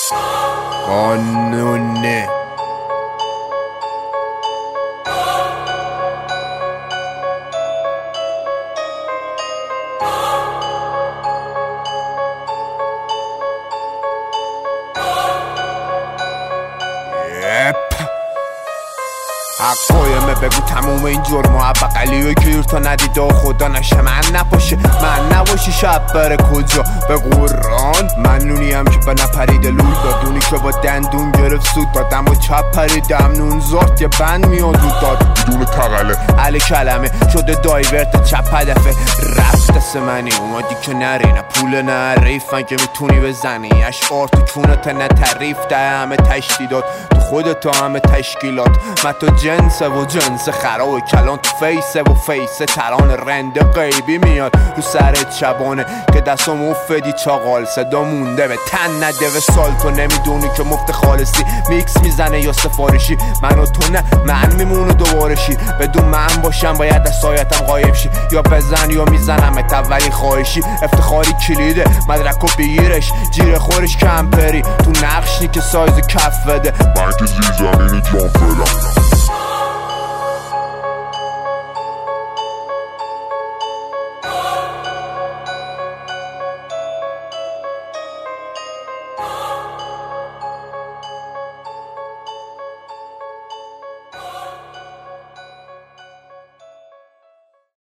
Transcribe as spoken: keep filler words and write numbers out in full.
قانونه حقایمه بگو تموم این جرم و بقلی و گیر تا ندیده و خدا نشه من نپاشه من نباشی شب بره کجا به قرآن من نونیم که به نپریده لول دادونی که با دندون گرفت سود دادم و چپ پریدم نون زارت یه بند میاد رو داد بدون تقله علی کلمه شده دایورت چپ هدفه رفت دست منی اومدی که نری نه پول نه ریفن که میتونی بزنی اشعار تو چونت نه تعریف ده همه تشدیدات تو خودت همه تشکیلات من تو جنسه و جنس خرا و کلان تو فیسه و فیسه تران رنده غیبی میاد رو سرت شبانه که دستم افدی چاقال صدا مونده به تن نده و سال تو نمیدونی که مفت خالصی میکس میزنه یا سفارشی من و تو نه من میمونو دوبارشی بدون من باشم باید از سایتم غایب شی یا بزن یا میزنم اولی خواهشی افتخاری کلیده مدرک و بگیرش جیر خورش کمپری تو نقشی که سایز کف بده من که زیر زمین جان فعلا